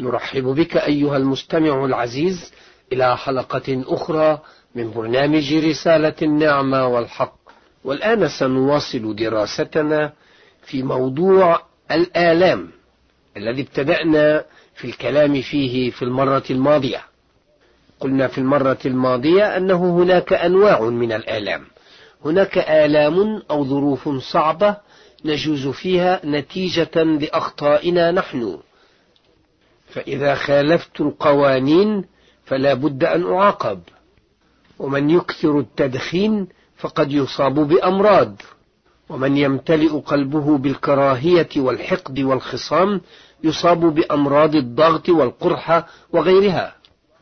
نرحب بك أيها المستمع العزيز إلى حلقة أخرى من برنامج رسالة النعمة والحق. والآن سنواصل دراستنا في موضوع الآلام الذي ابتدأنا في الكلام فيه في المرة الماضية. قلنا في المرة الماضية أنه هناك أنواع من الآلام. هناك آلام أو ظروف صعبة نجوز فيها نتيجة لأخطائنا نحن، فإذا خالفت القوانين فلا بد أن أعاقب، ومن يكثر التدخين فقد يصاب بأمراض، ومن يمتلئ قلبه بالكراهية والحقد والخصام يصاب بأمراض الضغط والقرحة وغيرها.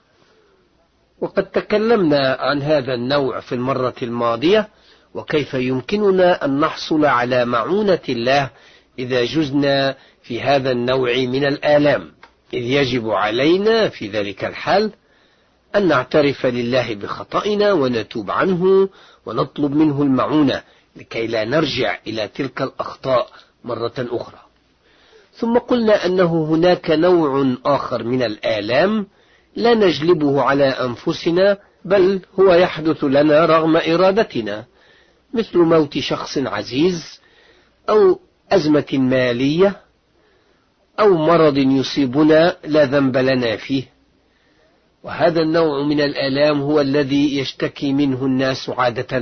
وقد تكلمنا عن هذا النوع في المرة الماضية، وكيف يمكننا أن نحصل على معونة الله إذا جزنا في هذا النوع من الآلام، إذ يجب علينا في ذلك الحال أن نعترف لله بخطئنا ونتوب عنه ونطلب منه المعونة لكي لا نرجع إلى تلك الأخطاء مرة أخرى. ثم قلنا أنه هناك نوع آخر من الآلام لا نجلبه على أنفسنا، بل هو يحدث لنا رغم إرادتنا، مثل موت شخص عزيز أو أزمة مالية أو مرض يصيبنا لا ذنب لنا فيه. وهذا النوع من الآلام هو الذي يشتكي منه الناس عادة،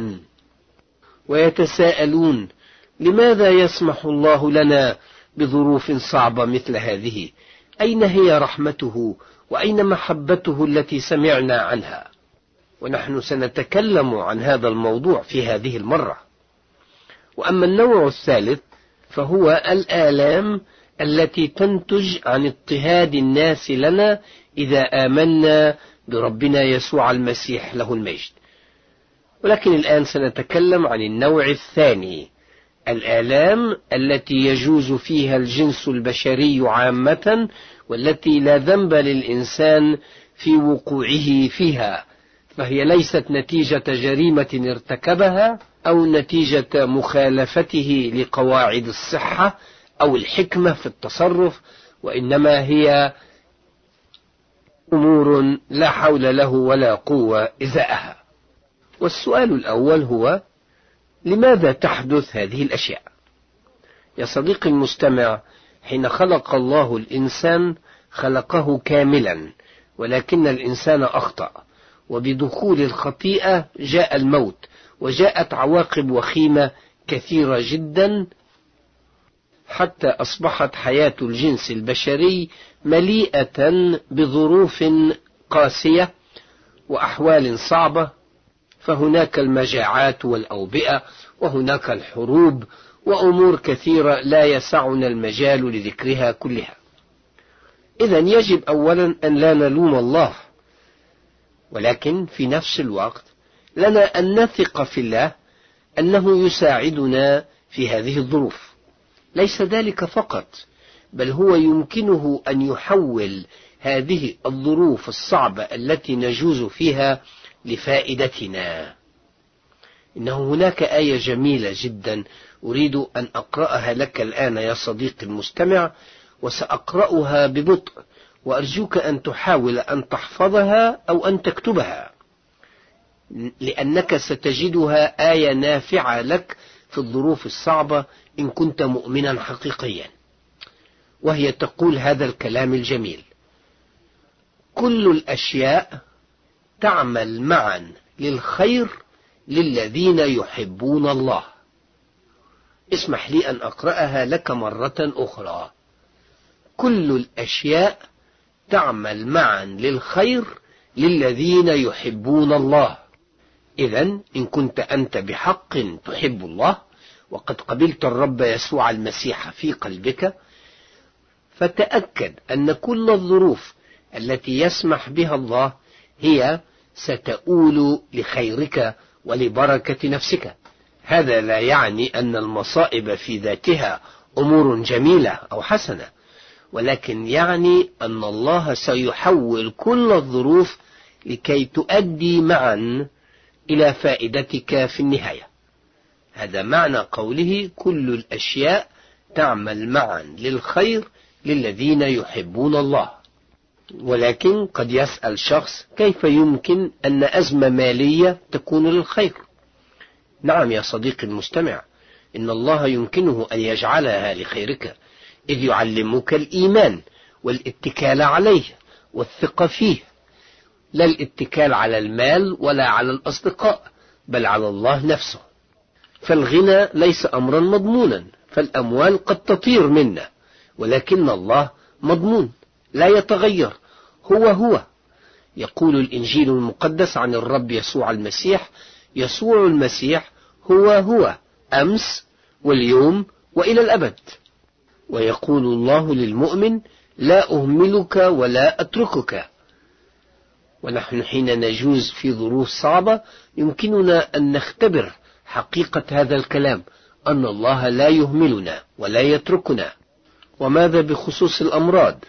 ويتساءلون لماذا يسمح الله لنا بظروف صعبة مثل هذه؟ أين هي رحمته وأين محبته التي سمعنا عنها؟ ونحن سنتكلم عن هذا الموضوع في هذه المرة. وأما النوع الثالث فهو الآلام التي تنتج عن اضطهاد الناس لنا إذا آمنا بربنا يسوع المسيح له المجد. ولكن الآن سنتكلم عن النوع الثاني، الآلام التي يجوز فيها الجنس البشري عامة، والتي لا ذنب للإنسان في وقوعه فيها، فهي ليست نتيجة جريمة ارتكبها أو نتيجة مخالفته لقواعد الصحة أو الحكمة في التصرف، وإنما هي أمور لا حول له ولا قوة إزاءها. والسؤال الأول هو: لماذا تحدث هذه الأشياء؟ يا صديقي المستمع، حين خلق الله الإنسان خلقه كاملا، ولكن الإنسان أخطأ، وبدخول الخطيئة جاء الموت، وجاءت عواقب وخيمة كثيرة جدا، حتى أصبحت حياة الجنس البشري مليئة بظروف قاسية وأحوال صعبة. فهناك المجاعات والأوبئة، وهناك الحروب، وأمور كثيرة لا يسعنا المجال لذكرها كلها. إذن يجب أولا أن لا نلوم الله، ولكن في نفس الوقت لنا أن نثق في الله أنه يساعدنا في هذه الظروف. ليس ذلك فقط، بل هو يمكنه أن يحول هذه الظروف الصعبة التي نجوز فيها لفائدتنا. إنه هناك آية جميلة جدا أريد أن أقرأها لك الآن يا صديقي المستمع، وسأقرأها ببطء، وأرجوك أن تحاول أن تحفظها أو أن تكتبها، لأنك ستجدها آية نافعة لك في الظروف الصعبة إن كنت مؤمنا حقيقيا. وهي تقول هذا الكلام الجميل: كل الأشياء تعمل معا للخير للذين يحبون الله. اسمح لي أن أقرأها لك مرة أخرى: كل الأشياء تعمل معا للخير للذين يحبون الله. إذن إن كنت أنت بحق تحب الله وقد قبلت الرب يسوع المسيح في قلبك، فتأكد أن كل الظروف التي يسمح بها الله هي ستؤول لخيرك ولبركة نفسك. هذا لا يعني أن المصائب في ذاتها أمور جميلة أو حسنة، ولكن يعني أن الله سيحول كل الظروف لكي تؤدي معا إلى فائدتك في النهاية. هذا معنى قوله: كل الأشياء تعمل معا للخير للذين يحبون الله. ولكن قد يسأل شخص: كيف يمكن أن أزمة مالية تكون للخير؟ نعم يا صديقي المستمع، إن الله يمكنه أن يجعلها لخيرك، إذ يعلمك الإيمان والاتكال عليه والثقة فيه، لا الاتكال على المال ولا على الأصدقاء، بل على الله نفسه. فالغنى ليس أمرا مضمونا، فالأموال قد تطير منا، ولكن الله مضمون لا يتغير، هو. يقول الإنجيل المقدس عن الرب يسوع المسيح: يسوع المسيح هو أمس واليوم وإلى الأبد. ويقول الله للمؤمن: لا أهملك ولا أتركك. ونحن حين نجوز في ظروف صعبة يمكننا أن نختبر حقيقة هذا الكلام، أن الله لا يهملنا ولا يتركنا. وماذا بخصوص الأمراض؟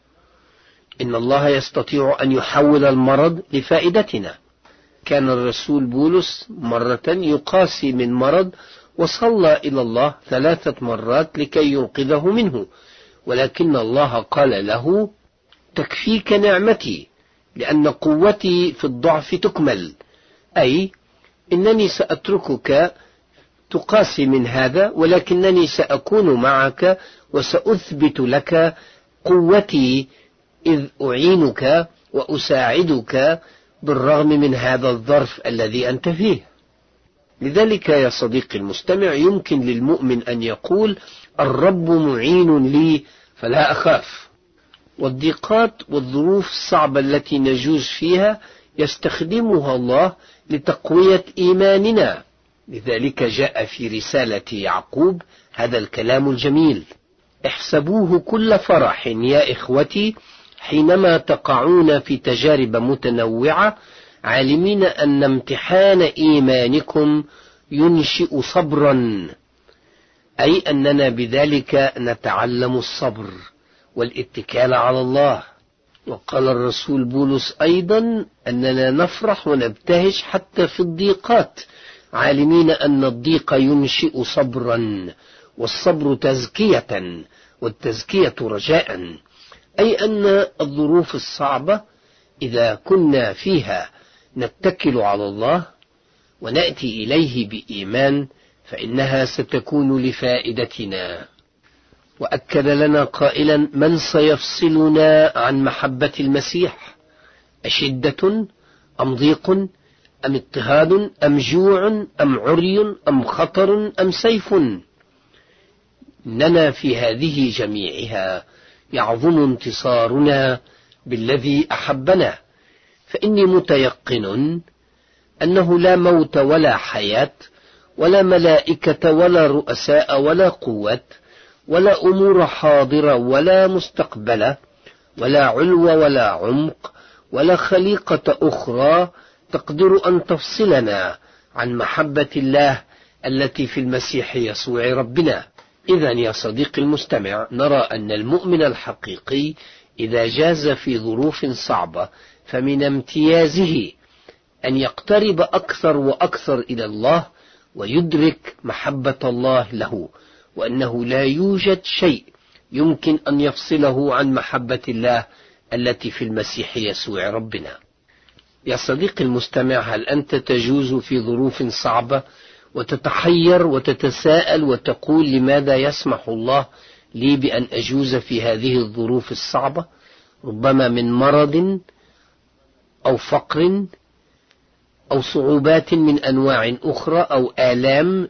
إن الله يستطيع أن يحول المرض لفائدتنا. كان الرسول بولس مرة يقاسي من مرض وصلى إلى الله 3 مرات لكي ينقذه منه، ولكن الله قال له: تكفيك نعمتي لأن قوتي في الضعف تكمل. أي إنني سأتركك تقاسي من هذا، ولكنني سأكون معك وسأثبت لك قوتي، إذ أعينك وأساعدك بالرغم من هذا الظرف الذي أنت فيه. لذلك يا صديقي المستمع، يمكن للمؤمن أن يقول: الرب معين لي فلا أخاف. والضيقات والظروف الصعبة التي نجوز فيها يستخدمها الله لتقوية إيماننا. لذلك جاء في رسالة يعقوب هذا الكلام الجميل: احسبوه كل فرح يا إخوتي حينما تقعون في تجارب متنوعة، عالمين أن امتحان إيمانكم ينشئ صبرا. أي أننا بذلك نتعلم الصبر والاتكال على الله. وقال الرسول بولس أيضا أننا نفرح ونبتهج حتى في الضيقات، عالمين أن الضيق ينشئ صبرا، والصبر تزكية، والتزكية رجاء. أي أن الظروف الصعبة إذا كنا فيها نتكل على الله ونأتي إليه بإيمان فإنها ستكون لفائدتنا. وأكد لنا قائلا: من سيفصلنا عن محبة المسيح؟ أشدة أم ضيق أم اضطهاد أم جوع أم عري أم خطر أم سيف؟ إننا في هذه جميعها يعظم انتصارنا بالذي أحبنا. فإني متيقن أنه لا موت ولا حياة ولا ملائكة ولا رؤساء ولا قوة ولا أمور حاضرة ولا مستقبلة ولا علو ولا عمق ولا خليقة أخرى تقدر أن تفصلنا عن محبة الله التي في المسيح يسوع ربنا. إذن يا صديقي المستمع، نرى أن المؤمن الحقيقي إذا جاز في ظروف صعبة فمن امتيازه أن يقترب أكثر وأكثر إلى الله ويدرك محبة الله له، وأنه لا يوجد شيء يمكن أن يفصله عن محبة الله التي في المسيح يسوع ربنا. يا صديقي المستمع، هل أنت تجوز في ظروف صعبة وتتحير وتتساءل وتقول: لماذا يسمح الله لي بأن أجوز في هذه الظروف الصعبة؟ ربما من مرض أو فقر أو صعوبات من أنواع أخرى أو آلام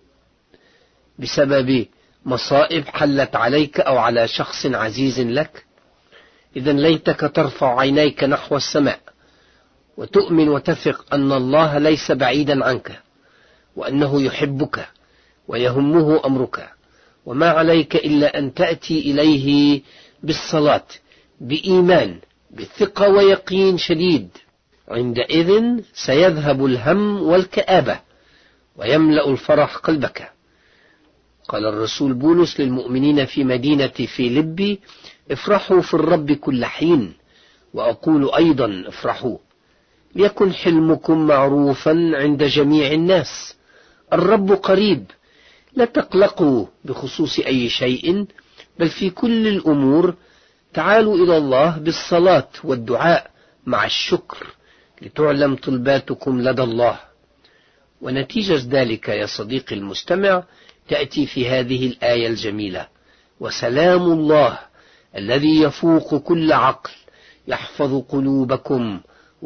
بسبب مصائب حلت عليك أو على شخص عزيز لك. إذن ليتك ترفع عينيك نحو السماء وتؤمن وتثق أن الله ليس بعيدا عنك، وأنه يحبك ويهمه أمرك، وما عليك إلا أن تأتي إليه بالصلاة بإيمان بثقة ويقين شديد. عندئذ سيذهب الهم والكآبة ويملأ الفرح قلبك. قال الرسول بولس للمؤمنين في مدينة فيلبي: افرحوا في الرب كل حين، وأقول أيضا افرحوا. ليكن حلمكم معروفا عند جميع الناس، الرب قريب. لا تقلقوا بخصوص أي شيء، بل في كل الأمور تعالوا إلى الله بالصلاة والدعاء مع الشكر لتعلم طلباتكم لدى الله. ونتيجة ذلك يا صديقي المستمع تأتي في هذه الآية الجميلة: وسلام الله الذي يفوق كل عقل يحفظ قلوبكم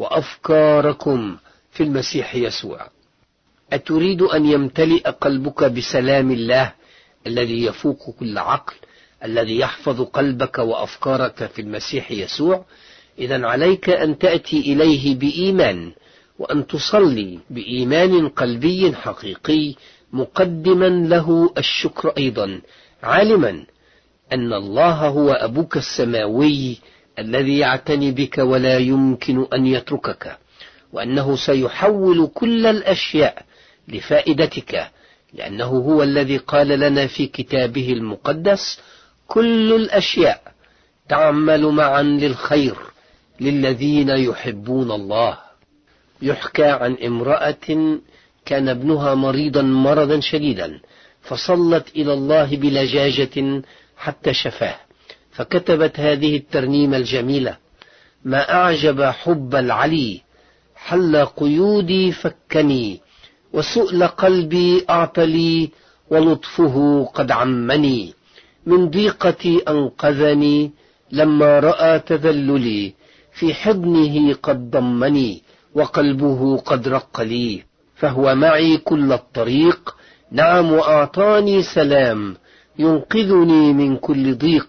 وأفكاركم في المسيح يسوع. أتريد أن يمتلئ قلبك بسلام الله الذي يفوق كل عقل، الذي يحفظ قلبك وأفكارك في المسيح يسوع؟ إذن عليك أن تأتي إليه بإيمان، وأن تصلي بإيمان قلبي حقيقي، مقدما له الشكر أيضا، عالما أن الله هو أبوك السماوي الذي يعتني بك ولا يمكن أن يتركك، وأنه سيحول كل الأشياء لفائدتك، لأنه هو الذي قال لنا في كتابه المقدس: كل الأشياء تعمل معا للخير للذين يحبون الله. يحكى عن امرأة كان ابنها مريضا مرضا شديدا، فصلت إلى الله بلجاجة حتى شفاه، فكتبت هذه الترنيمة الجميلة: ما أعجب حب العلي، حل قيودي فكني، وسؤل قلبي أعطى لي، ولطفه قد عمني، من ضيقتي أنقذني، لما رأى تذللي، في حضنه قد ضمني، وقلبه قد رق لي، فهو معي كل الطريق، نعم وأعطاني سلام، ينقذني من كل ضيق،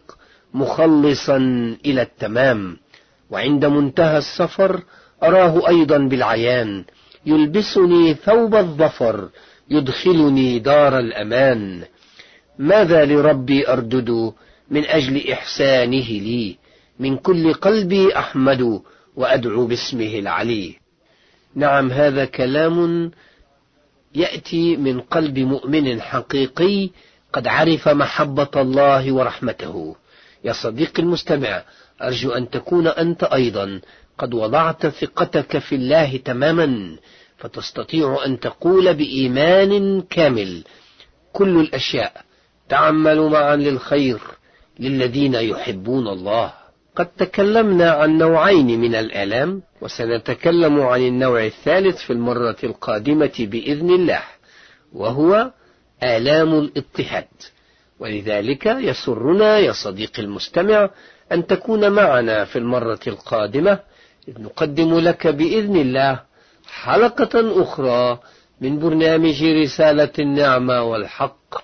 مخلصا إلى التمام. وعند منتهى السفر أراه أيضا بالعيان، يلبسني ثوب الظفر، يدخلني دار الأمان. ماذا لربي أردد من أجل إحسانه لي، من كل قلبي أحمد وأدعو باسمه العلي. نعم، هذا كلام يأتي من قلب مؤمن حقيقي قد عرف محبة الله ورحمته. يا صديقي المستمع، أرجو أن تكون أنت أيضا قد وضعت ثقتك في الله تماما، فتستطيع أن تقول بإيمان كامل: كل الأشياء تعمل معا للخير للذين يحبون الله. قد تكلمنا عن نوعين من الآلام، وسنتكلم عن النوع الثالث في المرة القادمة بإذن الله، وهو آلام الاضطهاد. ولذلك يسرنا يا صديقي المستمع أن تكون معنا في المرة القادمة، إذ نقدم لك بإذن الله حلقة أخرى من برنامج رسالة النعمة والحق.